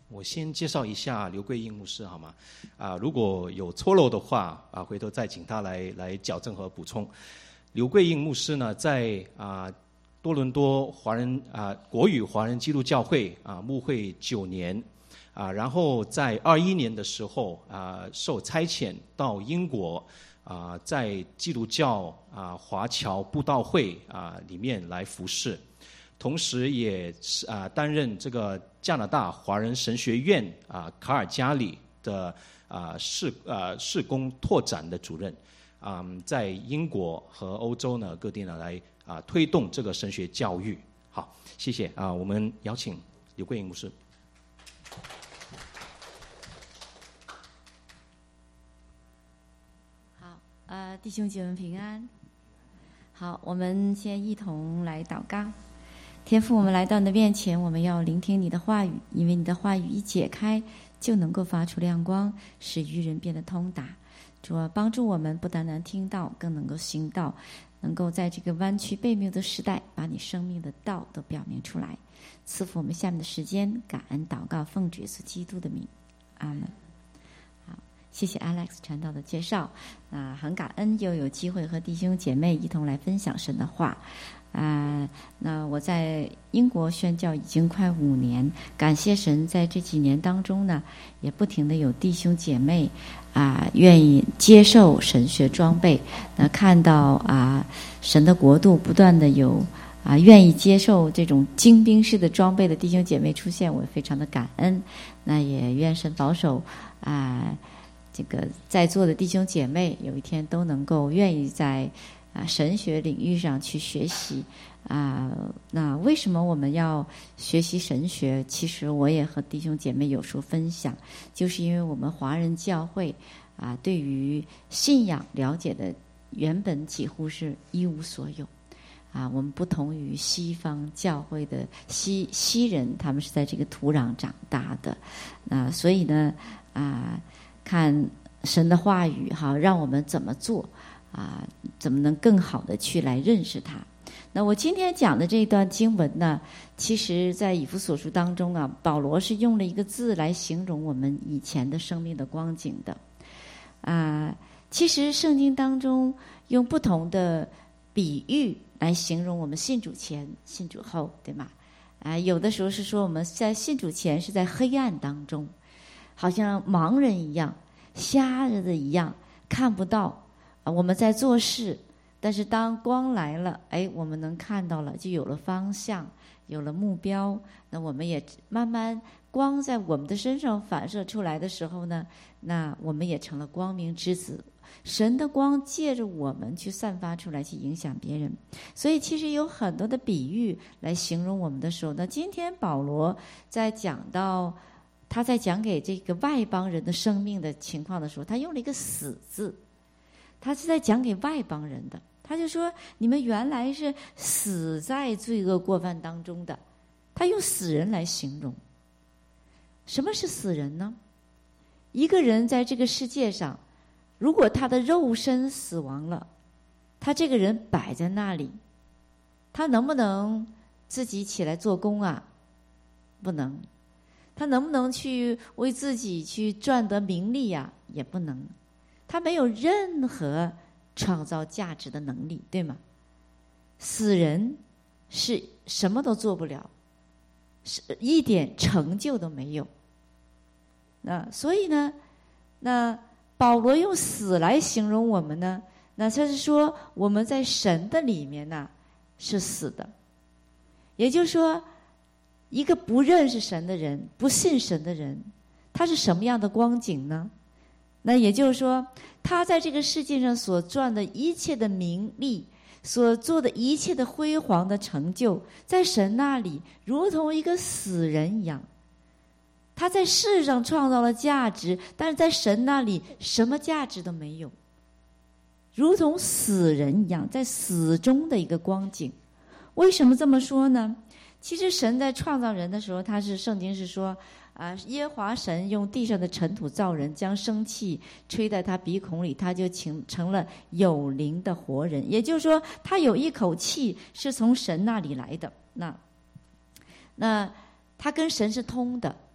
我先介绍一下刘桂英牧师好吗？如果有错漏的话回头再请他来矫正和补充。刘桂英牧师呢，在多伦多华人国语华人基督教会牧会9年然后在21年的时候受差遣到英国在基督教华侨布道会里面来服侍。同时也担任这个加拿大华人神学院卡尔加里的事工拓展的主任在英国和欧洲呢各地呢来推动这个神学教育。好，谢谢我们邀请刘桂英牧师。 好，弟兄姐妹平安。好，我们先一同来祷告。天父，我们来到你的面前，我们要聆听你的话语，因为你的话语一解开就能够发出亮光，使愚人变得通达。主啊，帮助我们不单单听到，更能够行道，能够在这个弯曲悖谬的时代，把你生命的道都表明出来。赐福我们下面的时间，感恩祷告，奉主耶稣基督的名，阿门。好，谢谢 Alex 传道的介绍。很感恩又有机会和弟兄姐妹一同来分享神的话。那我在英国宣教已经快5年，感谢神，在这几年当中呢，也不停的有弟兄姐妹愿意接受神学装备，看到神的国度不断的有愿意接受这种精兵式的装备的弟兄姐妹出现，我非常的感恩。那也愿神保守这个在座的弟兄姐妹有一天都能够愿意在神学领域上去学习那为什么我们要学习神学？其实我也和弟兄姐妹有时候分享，就是因为我们华人教会对于信仰了解的原本几乎是一无所有我们不同于西方教会的西人，他们是在这个土壤长大的所以呢看神的话语让我们怎么做怎么能更好的去来认识他。那我今天讲的这一段经文呢，其实在以弗所书当中保罗是用了一个字来形容我们以前的生命的光景的其实圣经当中用不同的比喻来形容我们信主前信主后，对吗有的时候是说我们在信主前是在黑暗当中，好像盲人一样，瞎子一样，看不到我们在做事，但是当光来了我们能看到了，就有了方向，有了目标。那我们也慢慢光在我们的身上反射出来的时候呢，那我们也成了光明之子，神的光借着我们去散发出来，去影响别人。所以其实有很多的比喻来形容我们的时候，那今天保罗在讲到他在讲给这个外邦人的生命的情况的时候，他用了一个死字，他是在讲给外邦人的。他就说你们原来是死在罪恶过犯当中的，他用死人来形容。什么是死人呢？一个人在这个世界上，如果他的肉身死亡了，他这个人摆在那里，他能不能自己起来做工不能。他能不能去为自己去赚得名利也不能。他没有任何创造价值的能力，对吗？死人是什么都做不了，是一点成就都没有。所以呢，那保罗用死来形容我们呢，那他是说我们在神的里面是死的。也就是说，一个不认识神的人，不信神的人，他是什么样的光景呢？那也就是说，他在这个世界上所赚的一切的名利，所做的一切的辉煌的成就，在神那里如同一个死人一样。他在世上创造了价值，但是在神那里什么价值都没有，如同死人一样，在死中的一个光景。为什么这么说呢？其实神在创造人的时候，圣经是说耶和华神用地上的尘土造人，将生气吹在他鼻孔里，他就成了有灵的活人。也就是说，他有一口气是从神那里来的。那他跟神是通的。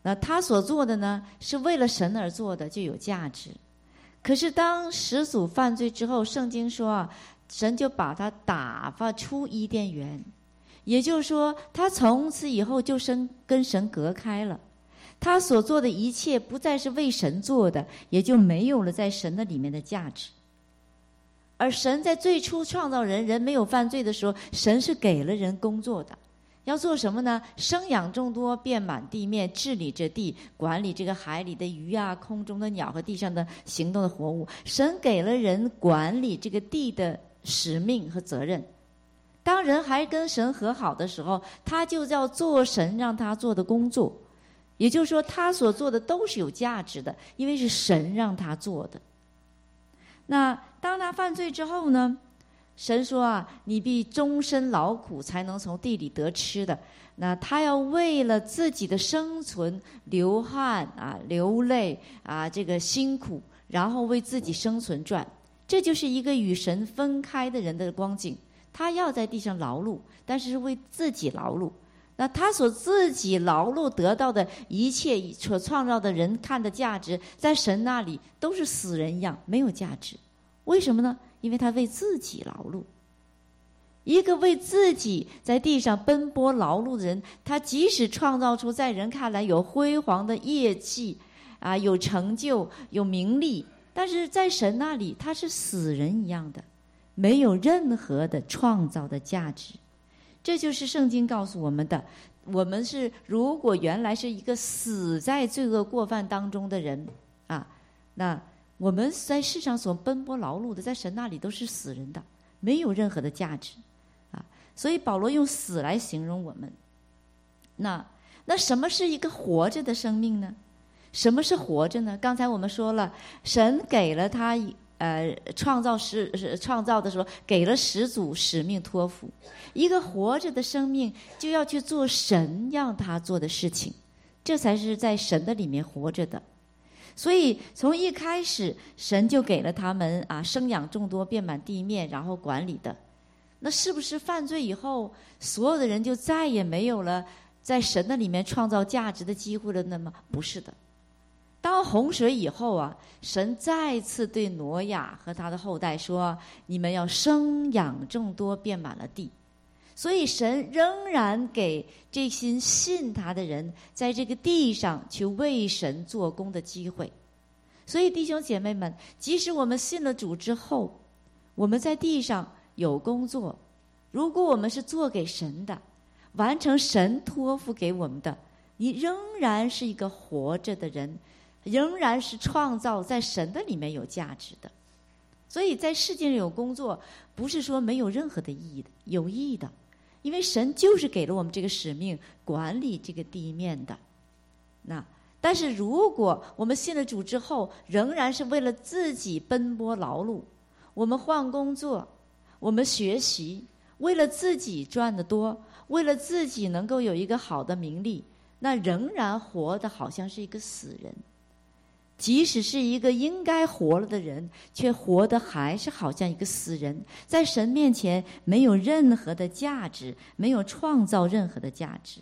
那他所做的呢，是为了神而做的，就有价值。可是当始祖犯罪之后，圣经说啊，神就把他打发出伊甸园，也就是说，他从此以后就跟神隔开了。他所做的一切不再是为神做的，也就没有了在神的里面的价值。而神在最初创造人，人没有犯罪的时候，神是给了人工作的。要做什么呢？生养众多，遍满地面，治理这地，管理这个海里的鱼啊，空中的鸟和地上的行动的活物。神给了人管理这个地的使命和责任。当人还跟神和好的时候，他就要做神让他做的工作。也就是说，他所做的都是有价值的，因为是神让他做的。那当他犯罪之后呢，神说啊，你必终身劳苦才能从地里得吃的。那他要为了自己的生存流汗啊，流泪啊，这个辛苦，然后为自己生存赚。这就是一个与神分开的人的光景。他要在地上劳碌，但是是为自己劳碌。那他所自己劳碌得到的一切所创造的人看的价值，在神那里都是死人一样，没有价值。为什么呢？因为他为自己劳碌。一个为自己在地上奔波劳碌的人，他即使创造出在人看来有辉煌的业绩啊，有成就，有名利，但是在神那里他是死人一样的，没有任何的创造的价值。这就是圣经告诉我们的。我们是如果原来是一个死在罪恶过犯当中的人啊，那我们在世上所奔波劳碌的，在神那里都是死人的，没有任何的价值啊。所以保罗用死来形容我们。那什么是一个活着的生命呢？什么是活着呢？刚才我们说了，神给了他创造的时候给了始祖使命托付。一个活着的生命就要去做神让他做的事情，这才是在神的里面活着的。所以从一开始神就给了他们啊，生养众多，遍满地面，然后管理的。那是不是犯罪以后所有的人就再也没有了在神的里面创造价值的机会了呢吗？不是的。当洪水以后啊，神再次对挪亚和他的后代说，你们要生养众多，遍满了地。所以神仍然给这些信他的人在这个地上去为神做工的机会。所以弟兄姐妹们，即使我们信了主之后，我们在地上有工作，如果我们是做给神的，完成神托付给我们的，你仍然是一个活着的人，仍然是创造在神的里面有价值的。所以在世界上有工作，不是说没有任何的意义的，有意义的。因为神就是给了我们这个使命，管理这个地面的。但是如果我们信了主之后，仍然是为了自己奔波劳碌，我们换工作，我们学习，为了自己赚得多，为了自己能够有一个好的名利，那仍然活得好像是一个死人。即使是一个应该活了的人，却活得还是好像一个死人，在神面前没有任何的价值，没有创造任何的价值。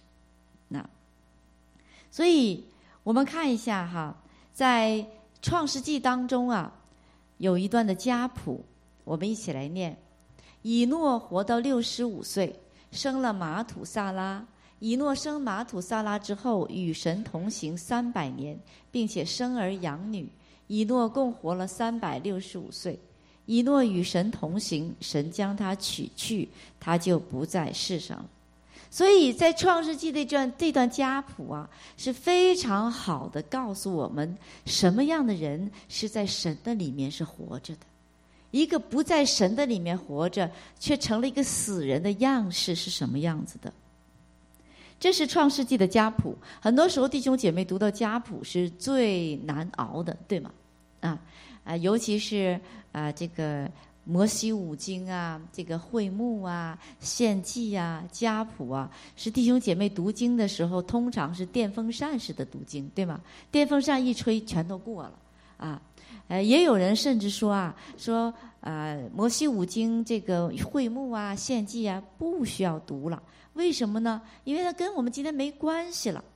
所以我们看一下哈，在创世纪当中啊，有一段的家谱，我们一起来念。以诺活到65岁，生了马土萨拉。以诺生马土萨拉之后，与神同行300年，并且生儿养女。以诺共活了365岁。以诺与神同行，神将他取去，他就不在世上了。所以在创世纪这段家谱啊，是非常好的告诉我们什么样的人是在神的里面是活着的，一个不在神的里面活着却成了一个死人的样式是什么样子的。这是创世纪的家谱。很多时候弟兄姐妹读到家谱是最难熬的，对吗？尤其是这个摩西五经啊，这个会幕啊，献祭啊，家谱啊，是弟兄姐妹读经的时候通常是电风扇式的读经，对吗？电风扇一吹全都过了也有人甚至说摩西五经这个会幕啊，献祭啊不需要读了。为什么呢？因为它跟我们今天没关系了。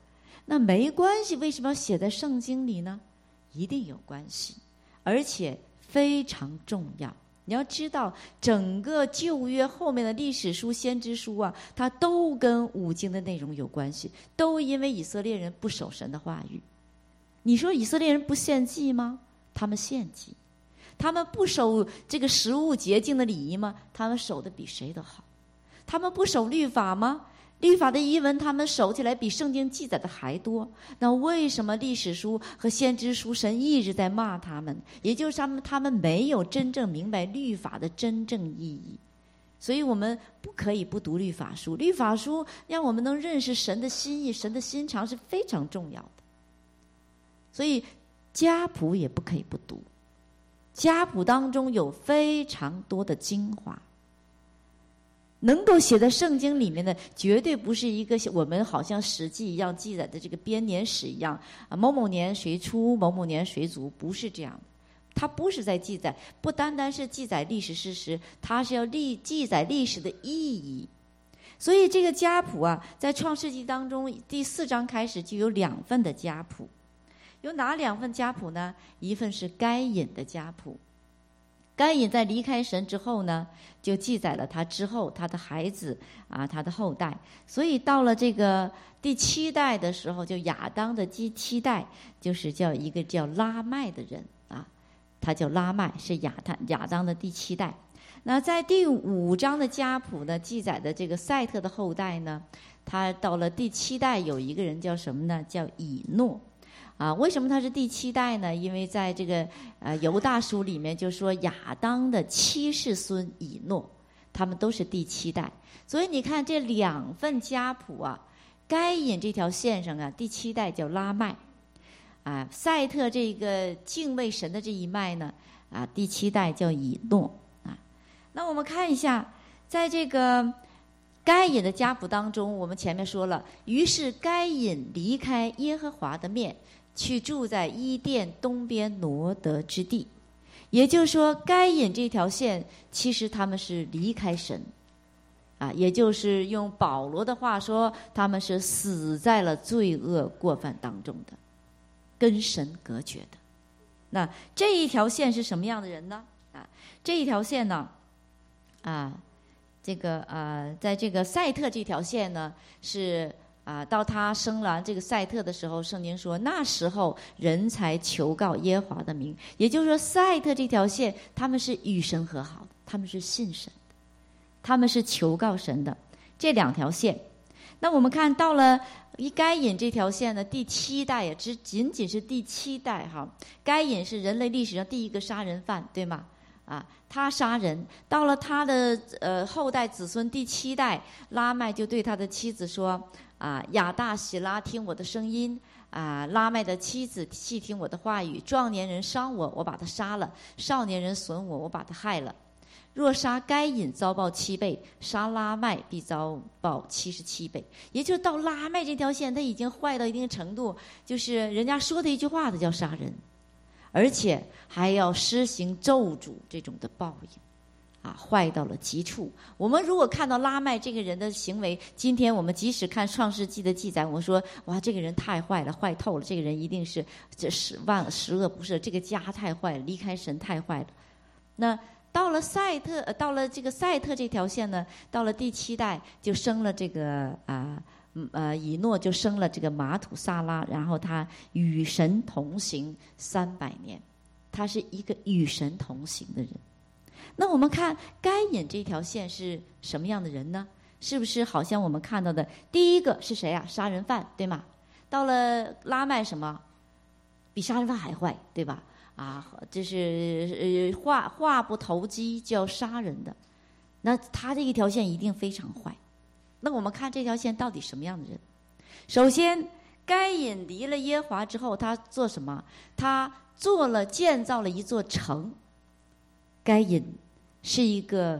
那没关系，为什么要写在圣经里呢？一定有关系，而且非常重要。你要知道，整个旧约后面的历史书、先知书啊，它都跟五经的内容有关系，都因为以色列人不守神的话语。你说以色列人不献祭吗？他们献祭。他们不守这个食物洁净的礼仪吗？他们守的比谁都好。他们不守律法吗？律法的遗文他们守起来比圣经记载的还多。那为什么历史书和先知书神一直在骂他们？也就是他们没有真正明白律法的真正意义。所以我们不可以不读律法书，律法书让我们能认识神的心意、神的心肠是非常重要的。所以家谱也不可以不读，家谱当中有非常多的精华，能够写在圣经里面的，绝对不是一个我们好像史记一样记载的这个编年史一样啊，某某年谁出，某某年谁卒，不是这样的。它不是在记载，不单单是记载历史事实，它是要记载历史的意义。所以这个家谱啊，在创世纪当中第4章开始就有2份的家谱。有哪2份家谱呢？一份是该隐的家谱。该隐在离开神之后呢，就记载了他之后他的孩子啊，他的后代。所以到了这个第7代的时候，就亚当的第7代，就是叫一个叫拉麦的人啊，他叫拉麦，是亚当的第7代。那在第5章的家谱呢，记载的这个赛特的后代呢，他到了第7代有一个人叫什么呢？叫以诺。啊，为什么他是第7代呢？因为在这个犹大书里面就说亚当的7世孙以诺，他们都是第7代。所以你看这2份家谱啊，该隐这条线上啊，第7代叫拉麦，啊，赛特这个敬畏神的这一脉呢，啊，第7代叫以诺啊。那我们看一下，在这个该隐的家谱当中，我们前面说了，于是该隐离开耶和华的面，去住在伊甸东边挪得之地。也就是说，该隐这条线其实他们是离开神啊，也就是用保罗的话说，他们是死在了罪恶过犯当中的，跟神隔绝的。那这一条线是什么样的人呢？啊，这一条线呢，啊，这个在这个赛特这条线呢是到他生了这个赛特的时候，圣经说那时候人才求告耶和华的名。也就是说，赛特这条线他们是与神和好的，他们是信神的，他们是求告神的。这2条线，那我们看到了该隐这条线呢，第7代也仅仅是第7代哈。该隐是人类历史上第一个杀人犯，对吗？啊，他杀人，到了他的后代子孙第7代，拉麦就对他的妻子说啊，亚大喜拉，听我的声音啊，拉麦的妻子细听我的话语。壮年人伤我，我把他杀了；少年人损我，我把他害了。若杀该隐，遭报7倍；杀拉麦，必遭报77倍。也就是到拉麦这条线，他已经坏到一定程度，就是人家说的一句话，他叫杀人。而且还要施行咒诅这种的报应，啊，坏到了极处。我们如果看到拉麦这个人的行为，今天我们即使看创世纪的记载，我们说哇，这个人太坏了，坏透了，这个人一定是十恶不赦，这个家太坏了，离开神太坏了。那到了到了这个赛特这条线呢，到了第7代就生了这个以诺就生了这个马土萨拉，然后他与神同行300年，他是一个与神同行的人。那我们看该隐这条线是什么样的人呢？是不是好像我们看到的第一个是谁啊？杀人犯，对吗？到了拉麦什么？比杀人犯还坏，对吧？啊，这是话不投机就要杀人的，那他这一条线一定非常坏。那我们看这条线到底什么样的人？首先，该隐离了耶和华之后，他做什么？他建造了一座城。该隐是一个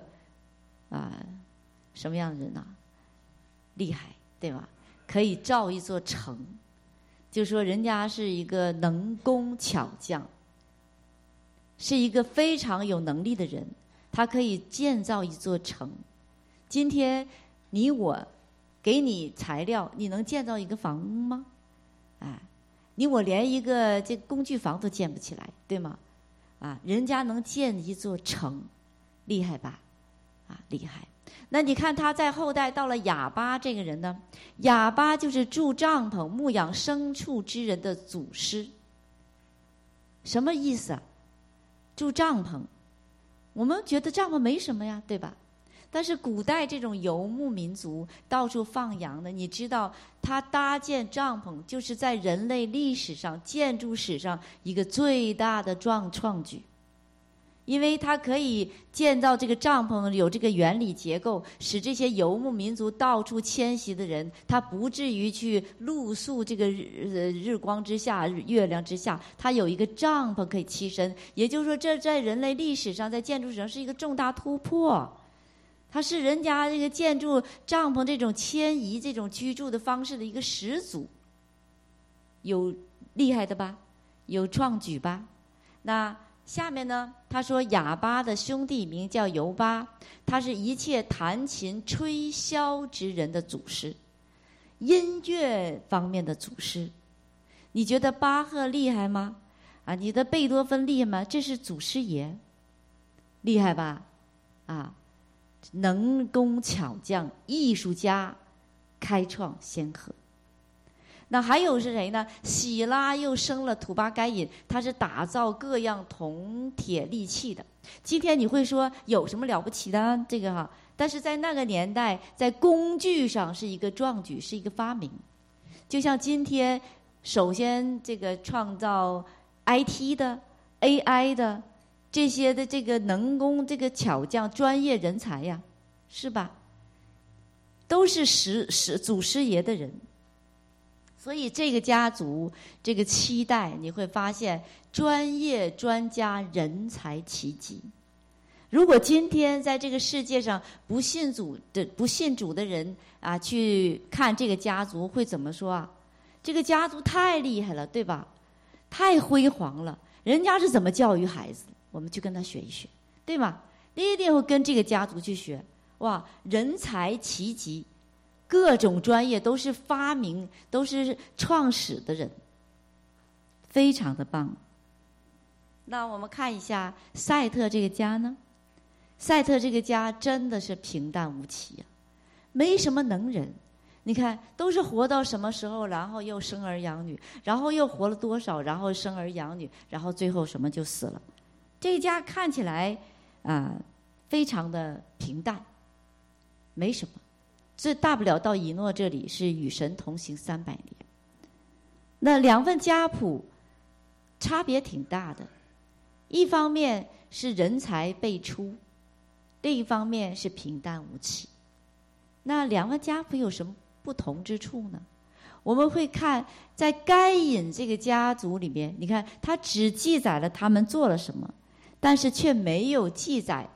什么样的人啊？厉害，对吧？可以造一座城，就说人家是一个能工巧匠，是一个非常有能力的人，他可以建造一座城。今天你我给你材料，你能建造一个房屋吗？ 你我连一个这工具房都建不起来，对吗？人家能建一座城，厉害吧？厉害。那你看他在后代到了亚巴这个人呢，亚巴就是住帐篷、牧养牲畜之人的祖师。什么意思啊？住帐篷，我们觉得帐篷没什么呀，对吧？但是古代这种游牧民族到处放羊的，你知道他搭建帐篷就是在人类历史上建筑史上一个最大的创举，因为它可以建造这个帐篷，有这个原理结构，使这些游牧民族到处迁徙的人，他不至于去露宿这个日光之下、月亮之下，他有一个帐篷可以栖身。也就是说，这在人类历史上，在建筑史上是一个重大突破。它是人家这个建筑帐篷这种迁移、这种居住的方式的一个始祖，有厉害的吧？有创举吧？那下面呢，他说亚巴的兄弟名叫尤巴，他是一切弹琴吹箫之人的祖师，音乐方面的祖师。你觉得巴赫厉害吗？你的贝多芬厉害吗？这是祖师爷，厉害吧？能工巧匠、艺术家，开创先河。那还有是谁呢？喜拉又生了土巴该隐，他是打造各样铜铁利器的。今天你会说有什么了不起的这个但是在那个年代，在工具上是一个壮举，是一个发明。就像今天首先这个创造 IT 的 AI 的这些的这个能工这个巧匠专业人才呀，是吧？都是祖师爷的人。所以这个家族这个7代你会发现专业专家人才齐集。如果今天在这个世界上不信主的人去看这个家族，会怎么说这个家族太厉害了，对吧？太辉煌了，人家是怎么教育孩子的，我们去跟他学一学，对吗？你一定会跟这个家族去学。哇，人才齐集，各种专业都是发明，都是创始的人，非常的棒。那我们看一下赛特这个家呢，赛特这个家真的是平淡无奇没什么能人。你看都是活到什么时候，然后又生儿养女，然后又活了多少，然后生儿养女，然后最后什么就死了。这家看起来非常的平淡，没什么。最大不了到以诺这里是与神同行300年。那2份家谱差别挺大的，一方面是人才辈出，另一方面是平淡无奇。那2份家谱有什么不同之处呢？我们会看在该隐这个家族里面，你看他只记载了他们做了什么，但是却没有记载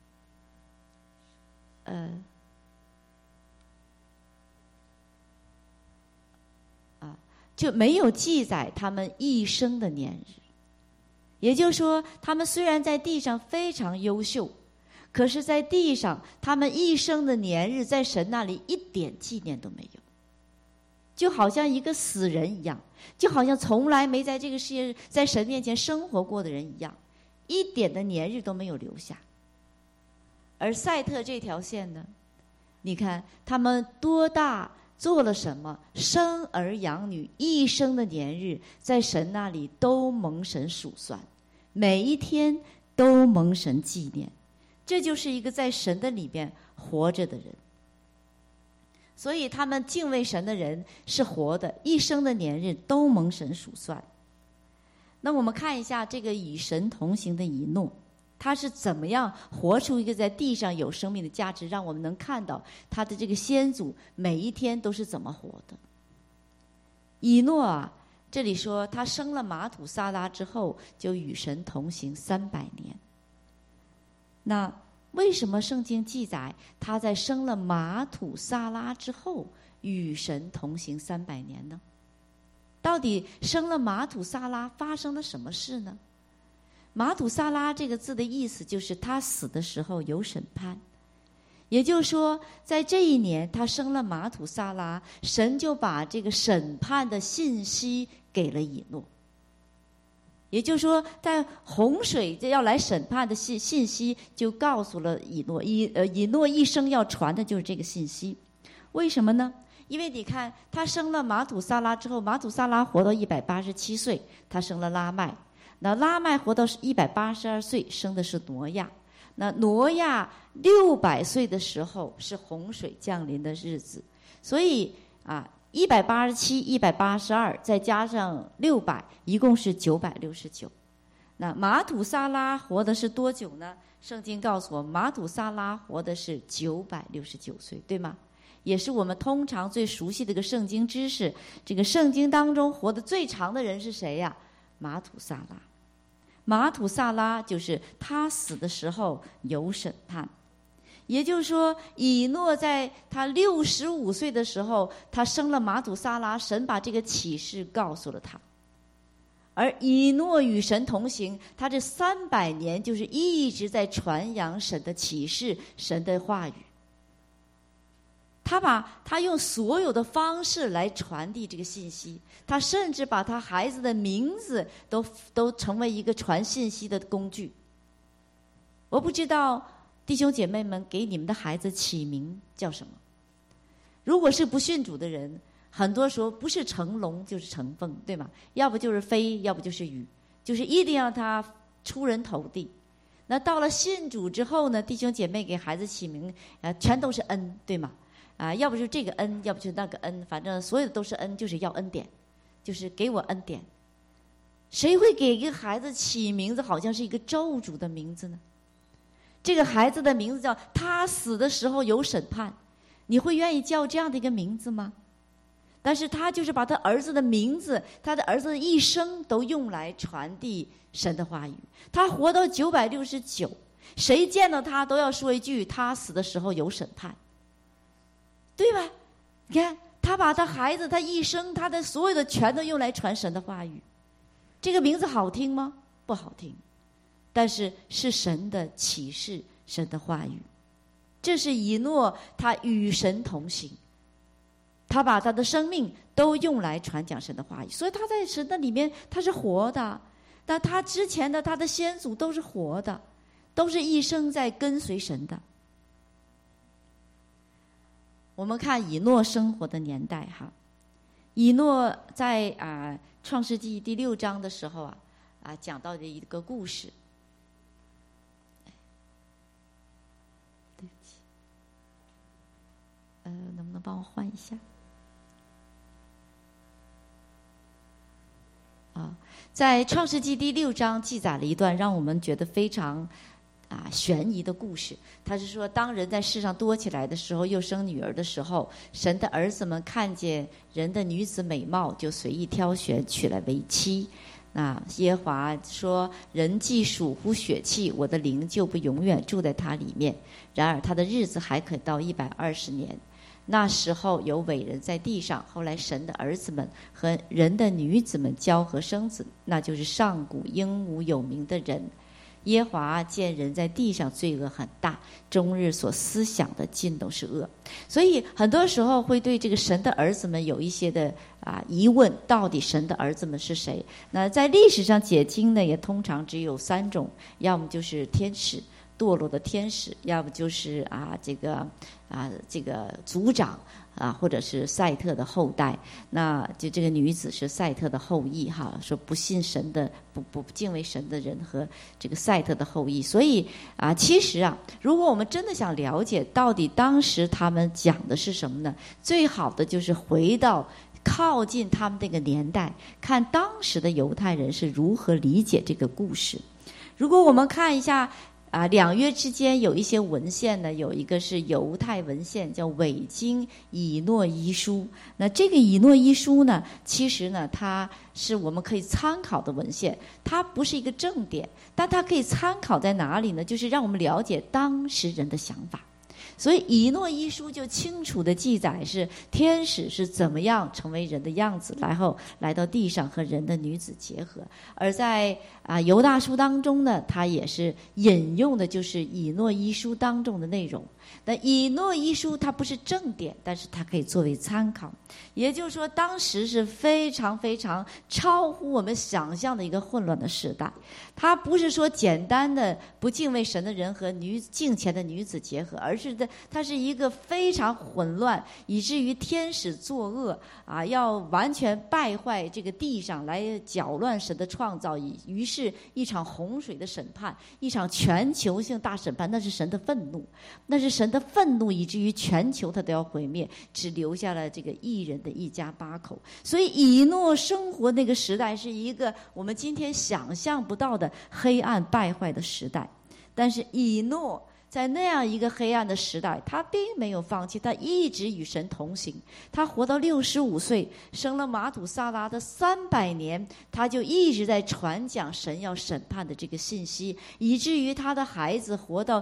就没有记载他们一生的年日。也就是说，他们虽然在地上非常优秀，可是在地上他们一生的年日在神那里一点纪念都没有，就好像一个死人一样，就好像从来没在这个世界在神面前生活过的人一样，一点的年日都没有留下。而赛特这条线呢，你看他们多大，做了什么，生儿养女，一生的年日在神那里都蒙神数算，每一天都蒙神纪念。这就是一个在神的里面活着的人。所以他们敬畏神的人是活的，一生的年日都蒙神数算。那我们看一下这个与神同行的以诺，他是怎么样活出一个在地上有生命的价值，让我们能看到他的这个先祖每一天都是怎么活的。以诺这里说他生了马土撒拉之后就与神同行300年。那为什么圣经记载他在生了马土撒拉之后与神同行300年呢？到底生了马土撒拉发生了什么事呢？马土撒拉这个字的意思就是他死的时候有审判， 也就是说，在这一年他生了马土撒拉，神就把这个审判的信息给了以诺。也就是说，在洪水要来审判的信息就告诉了以诺，以诺一生要传的就是这个信息。为什么呢？因为你看，他生了马土撒拉之后，马土撒拉活到187岁，他生了拉麦。那拉麦活到182岁，生的是挪亚。那挪亚600岁的时候是洪水降临的日子，所以187、182再加上600，一共是969。那马土撒拉活的是多久呢？圣经告诉我，马土撒拉活的是969岁，对吗？也是我们通常最熟悉的一个圣经知识。这个圣经当中活得最长的人是谁呀？马土撒拉。马土撒拉就是他死的时候有审判。也就是说，以诺在他65岁的时候，他生了马土撒拉，神把这个启示告诉了他。而以诺与神同行，他这300年就是一直在传扬神的启示，神的话语。他用所有的方式来传递这个信息，他甚至把他孩子的名字都成为一个传信息的工具。我不知道弟兄姐妹们给你们的孩子起名叫什么？如果是不信主的人，很多时候不是成龙就是成凤，对吗？要不就是飞，要不就是雨，就是一定要他出人头地。那到了信主之后呢，弟兄姐妹给孩子起名全都是恩，对吗？要不就这个恩，要不就那个恩，反正所有的都是恩，就是要恩典，就是给我恩典。谁会给一个孩子起名字好像是一个咒诅的名字呢？这个孩子的名字叫他死的时候有审判，你会愿意叫这样的一个名字吗？但是他就是把他儿子的名字，他的儿子的一生都用来传递神的话语。他活到969，谁见到他都要说一句他死的时候有审判，对吧？你看他把他孩子他一生他的所有的全都用来传神的话语。这个名字好听吗？不好听，但是是神的启示，神的话语。这是以诺他与神同行，他把他的生命都用来传讲神的话语，所以他在神的里面他是活的。但他之前的他的先祖都是活的，都是一生在跟随神的。我们看以诺生活的年代哈，以诺在创世纪第6章的时候讲到的一个故事。对不起，能不能帮我换一下？在创世纪第6章记载了一段让我们觉得非常悬疑的故事。他是说，当人在世上多起来的时候，又生女儿的时候，神的儿子们看见人的女子美貌，就随意挑选，娶来为妻。那耶和华说，人既属乎血气，我的灵就不永远住在他里面，然而他的日子还可到120年。那时候有伟人在地上，后来神的儿子们和人的女子们交合生子，那就是上古英武有名的人。耶和华见人在地上罪恶很大，终日所思想的尽都是恶。所以很多时候会对这个神的儿子们有一些的疑问，到底神的儿子们是谁？那在历史上解经呢，也通常只有3种，要么就是天使，堕落的天使，要不就是这个族长或者是赛特的后代。那就这个女子是赛特的后裔说不信神的不敬畏神的人和这个赛特的后裔。所以其实如果我们真的想了解到底当时他们讲的是什么呢，最好的就是回到靠近他们那个年代，看当时的犹太人是如何理解这个故事。如果我们看一下2约之间有一些文献呢，有一个是犹太文献叫伪经以诺遗书。那这个以诺遗书呢，其实呢它是我们可以参考的文献，它不是一个正典，但它可以参考在哪里呢？就是让我们了解当时人的想法。 所以以诺一书就清楚的记载是天使是怎么样成为人的样子，然后来到地上和人的女子结合。而在犹大书当中呢，他也是引用的就是以诺一书当中的内容。那以诺一书它不是正典，但是它可以作为参考。也就是说，当时是非常非常超乎我们想象的一个混乱的时代。它不是说简单的不敬畏神的人和敬虔的女子结合，而是它是一个非常混乱，以至于天使作恶要完全败坏这个地上，来搅乱神的创造。于是一场洪水的审判，一场全球性大审判，那是神的愤怒，那是神的愤怒，以至于全球它都要毁灭，只留下了这个义人的一家8口。所以以诺生活那个时代是一个我们今天想象不到的黑暗败坏的时代。但是以诺在那样一个黑暗的时代，他并没有放弃，他一直与神同行。他活到65岁，生了马土撒拉的300年，他就一直在传讲神要审判的这个信息，以至于他的孩子活到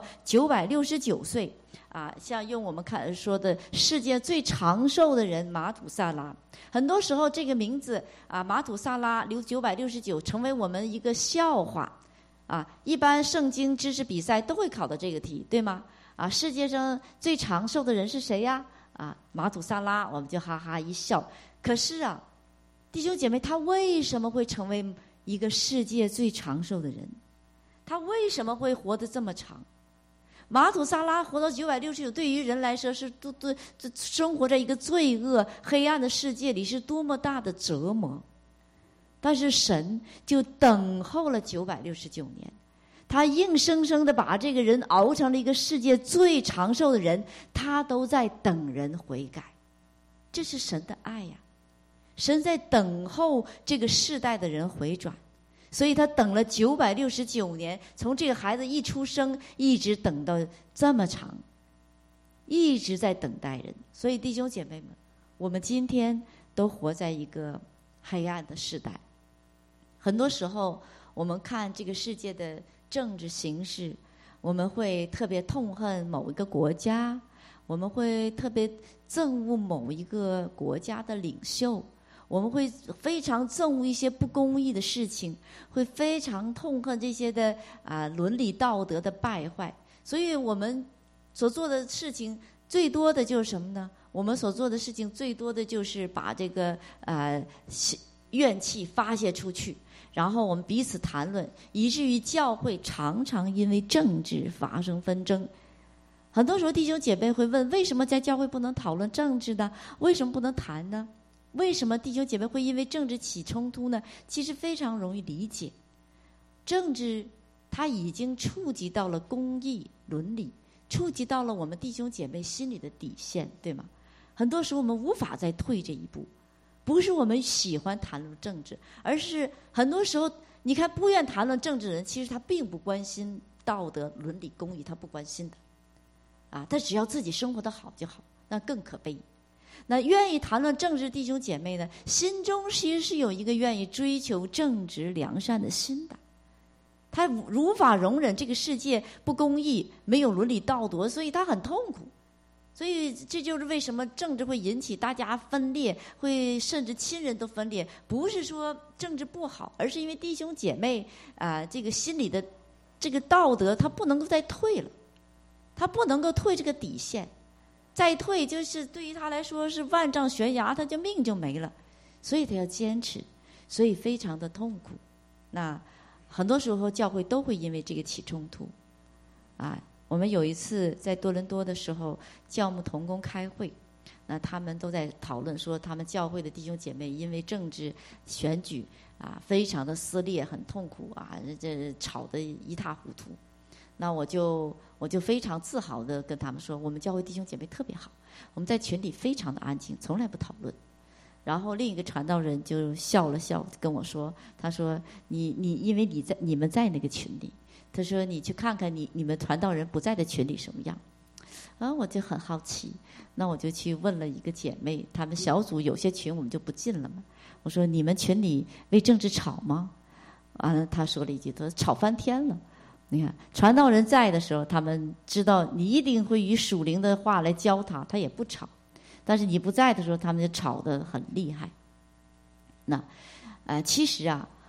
969岁。像用我们说的世界最长寿的人马土撒拉，很多时候这个名字马土撒拉留969成为我们一个笑话。一般圣经知识比赛都会考的这个题，对吗？世界上最长寿的人是谁呀？马土撒拉，我们就哈哈一笑。可是弟兄姐妹，他为什么会成为一个世界最长寿的人？他为什么会活得这么长？马土撒拉活到969，对于人来说是生活在一个罪恶黑暗的世界里，是多么大的折磨。但是神就等候了969年，他硬生生的把这个人熬成了一个世界最长寿的人，他都在等人悔改。这是神的爱呀，神在等候这个世代的人回转。所以他等了969年，从这个孩子一出生一直等到这么长，一直在等待人。所以弟兄姐妹们，我们今天都活在一个黑暗的时代。很多时候我们看这个世界的政治形势，我们会特别痛恨某一个国家，我们会特别憎恶某一个国家的领袖，我们会非常憎恶一些不公义的事情，会非常痛恨这些的伦理道德的败坏。所以我们所做的事情最多的就是什么呢？我们所做的事情最多的就是把这个怨气发泄出去，然后我们彼此谈论，以至于教会常常因为政治发生纷争。很多时候弟兄姐妹会问，为什么在教会不能讨论政治呢？为什么不能谈呢？为什么弟兄姐妹会因为政治起冲突呢？其实非常容易理解，政治它已经触及到了公义伦理，触及到了我们弟兄姐妹心里的底线，对吗？很多时候我们无法再退这一步，不是我们喜欢谈论政治，而是很多时候你看不愿谈论政治的人，其实他并不关心道德伦理公义，他不关心的他只要自己生活得好就好，那更可悲。那愿意谈论政治弟兄姐妹呢，心中其实是有一个愿意追求正直良善的心的，他无法容忍这个世界不公义，没有伦理道德，所以他很痛苦。所以这就是为什么政治会引起大家分裂，会甚至亲人都分裂，不是说政治不好，而是因为弟兄姐妹这个心里的这个道德他不能够再退了，他不能够退这个底线，再退就是对于他来说是万丈悬崖，他就命就没了，所以他要坚持，所以非常的痛苦。那很多时候教会都会因为这个起冲突我们有一次在多伦多的时候，教牧同工开会，那他们都在讨论说，他们教会的弟兄姐妹因为政治选举非常的撕裂，很痛苦这吵得一塌糊涂。那我就非常自豪的跟他们说，我们教会弟兄姐妹特别好，我们在群里非常的安静，从来不讨论。然后另一个传道人就笑了笑跟我说，他说你因为你们在那个群里，他说你去看看你们传道人不在的群里什么样。我就很好奇，那我就去问了一个姐妹，他们小组有些群我们就不进了嘛，我说你们群里为政治吵吗？她说了一句，她说吵翻天了。 你看，传道人在的时候，他们知道你一定会以属灵的话来教他，他也不吵。但是你不在的时候，他们就吵得很厉害。那，其实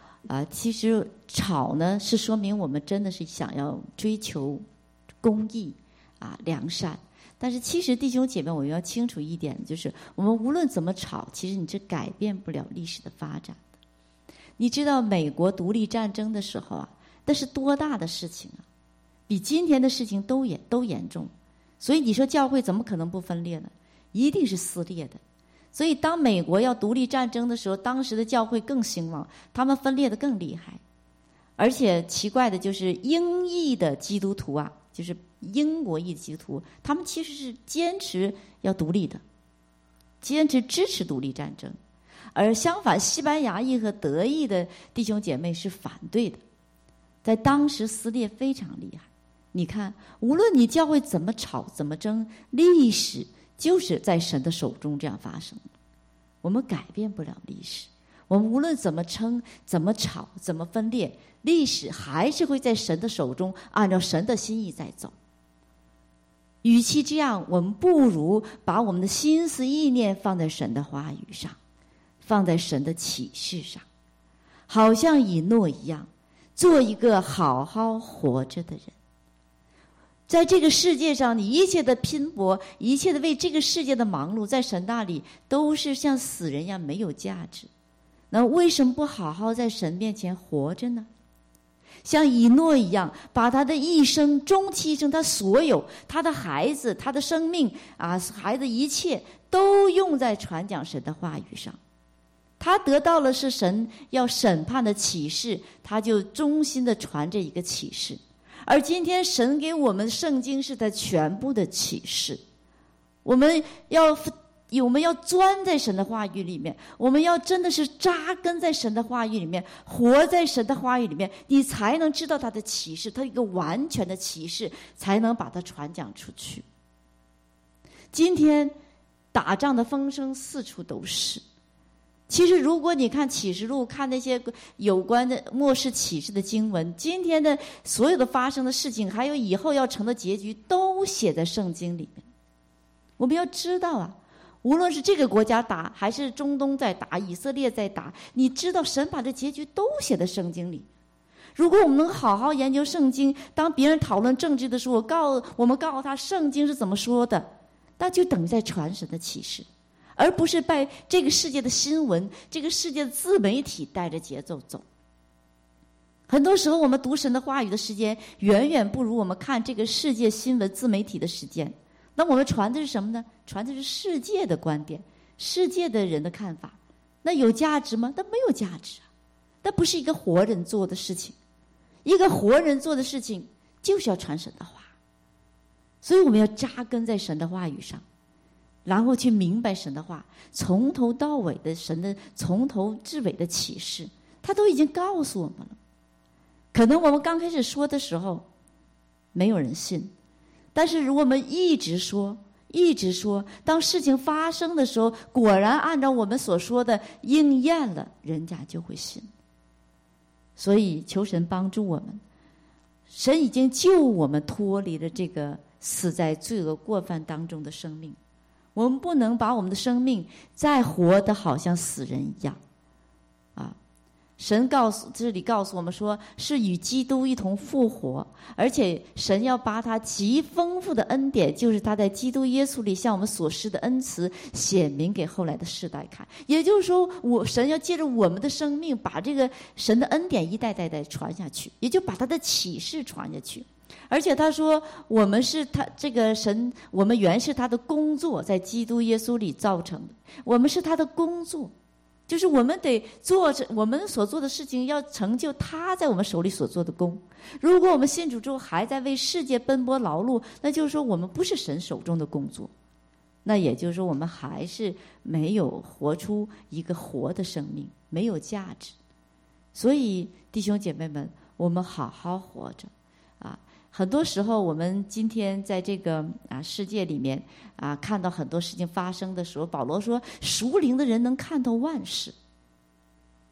吵呢是说明我们真的是想要追求公义良善。但是其实弟兄姐妹，我们要清楚一点，就是我们无论怎么吵，其实你是改变不了历史的发展的。你知道美国独立战争的时候那是多大的事情啊，比今天的事情都严重。所以你说教会怎么可能不分裂呢？一定是撕裂的。所以当美国要独立战争的时候，当时的教会更兴旺，他们分裂得更厉害。而且奇怪的就是英裔的基督徒就是英国裔基督徒，他们其实是坚持要独立的，坚持支持独立战争。而相反，西班牙裔和德裔的弟兄姐妹是反对的，在当时撕裂非常厉害。你看，无论你教会怎么吵怎么争，历史就是在神的手中这样发生的。我们改变不了历史，我们无论怎么争怎么吵怎么分裂，历史还是会在神的手中按照神的心意在走。与其这样，我们不如把我们的心思意念放在神的话语上，放在神的启示上，好像以诺一样，做一个好好活着的人。在这个世界上，你一切的拼搏，一切的为这个世界的忙碌，在神那里都是像死人一样没有价值。那为什么不好好在神面前活着呢？像以诺一样，把他的一生、终其一生，他所有、他的孩子、他的生命孩子一切都用在传讲神的话语上。他得到了是神要审判的启示，他就忠心的传这一个启示。而今天神给我们圣经是他全部的启示，我们要钻在神的话语里面，我们要真的是扎根在神的话语里面，活在神的话语里面，你才能知道他的启示，他一个完全的启示，才能把它传讲出去。今天打仗的风声四处都是，其实如果你看启示录，看那些有关的末世启示的经文，今天的所有的发生的事情，还有以后要成的结局，都写在圣经里面。我们要知道无论是这个国家打，还是中东在打，以色列在打，你知道神把这结局都写在圣经里。如果我们能好好研究圣经，当别人讨论政治的时候，我们告诉他圣经是怎么说的，那就等于在传神的启示，而不是被这个世界的新闻、这个世界的自媒体带着节奏走。很多时候我们读神的话语的时间远远不如我们看这个世界新闻自媒体的时间。那我们传的是什么呢？传的是世界的观点，世界的人的看法。那有价值吗？那没有价值那不是一个活人做的事情。一个活人做的事情就是要传神的话，所以我们要扎根在神的话语上，然后去明白神的话，从头到尾的神的从头至尾的启示，他都已经告诉我们了。可能我们刚开始说的时候没有人信，但是如果我们一直说，当事情发生的时候，果然按照我们所说的应验了，人家就会信。所以求神帮助我们，神已经救我们脱离了这个死在罪恶过犯当中的生命，我们不能把我们的生命再活得好像死人一样神这里告诉我们说，是与基督一同复活，而且神要把他极丰富的恩典，就是他在基督耶稣里向我们所施的恩慈，显明给后来的世代看。也就是说，神要借着我们的生命，把这个神的恩典一代代传下去，也就把他的启示传下去。而且他说，我们是他这个神，我们原是他的工作，在基督耶稣里造成的，我们是他的工作。就是我们得做我们所做的事情，要成就他在我们手里所做的功。如果我们信主之后还在为世界奔波劳碌，那就是说我们不是神手中的工作，那也就是说我们还是没有活出一个活的生命，没有价值。所以弟兄姐妹们，我们好好活着很多时候我们今天在这个世界里面看到很多事情发生的时候，保罗说属灵的人能看透万事。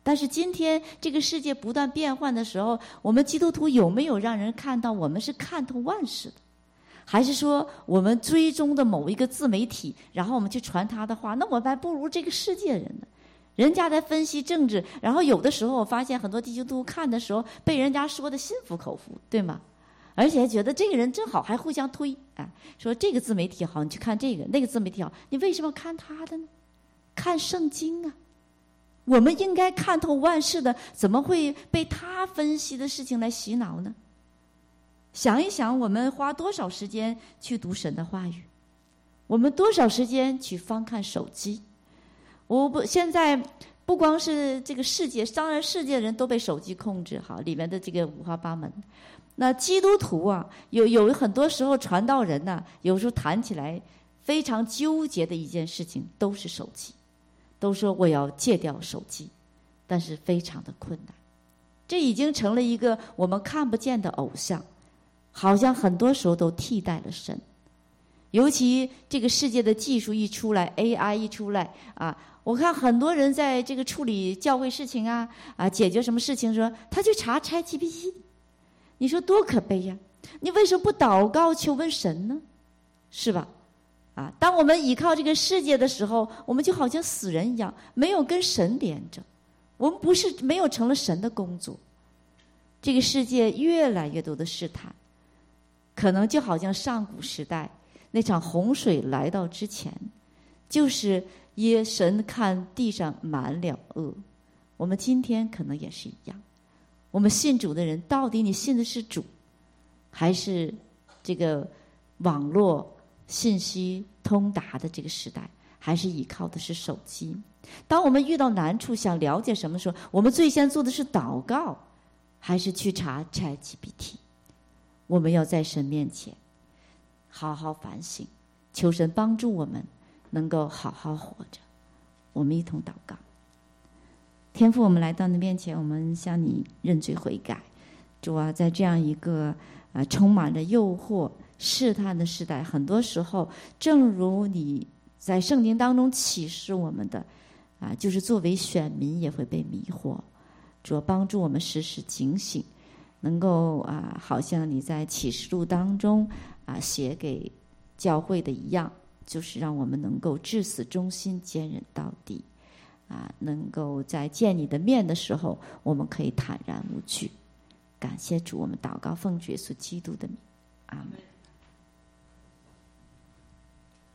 但是今天这个世界不断变换的时候，我们基督徒有没有让人看到我们是看透万事的？还是说我们追踪的某一个自媒体，然后我们去传他的话，那我们还不如这个世界人呢？人家在分析政治，然后有的时候我发现很多基督徒看的时候被人家说的心服口服，对吗？而且觉得这个人真好，还互相推，说这个自媒体好，你去看这个；那个自媒体好，你为什么看他的呢？看圣经啊！我们应该看透万事的，怎么会被他分析的事情来洗脑呢？想一想，我们花多少时间去读神的话语？我们多少时间去翻看手机？现在不光是这个世界，当然世界人都被手机控制，好，里面的这个五花八门。那基督徒啊，有很多时候传道人呢，有时候谈起来非常纠结的一件事情，都是手机。都说我要戒掉手机，但是非常的困难。这已经成了一个我们看不见的偶像，好像很多时候都替代了神。尤其这个世界的技术一出来 ，AI 一出来啊，我看很多人在这个处理教会事情啊，解决什么事情说他去查 ChatGPT， 你说多可悲呀！你为什么不祷告求问神呢？是吧？当我们依靠这个世界的时候，我们就好像死人一样，没有跟神连着。我们没有成了神的工作。这个世界越来越多的试探，可能就好像上古时代那场洪水来到之前，就是神看地上满了恶。我们今天可能也是一样。我们信主的人，到底你信的是主，还是这个网络信息通达的这个时代，还是依靠的是手机？当我们遇到难处想了解什么时候，我们最先做的是祷告，还是去查 ChatGPT？ 我们要在神面前好好反省，求神帮助我们能够好好活着。我们一同祷告。天父，我们来到你面前，我们向你认罪悔改。主啊，在这样一个充满着诱惑试探的时代，很多时候正如你在圣经当中启示我们的就是作为选民也会被迷惑。主帮助我们时时警醒，能够好像你在启示录当中写给教会的一样，就是让我们能够至死忠心，坚忍到底能够在见你的面的时候，我们可以坦然无惧。感谢主，我们祷告奉主耶稣基督的名，阿们。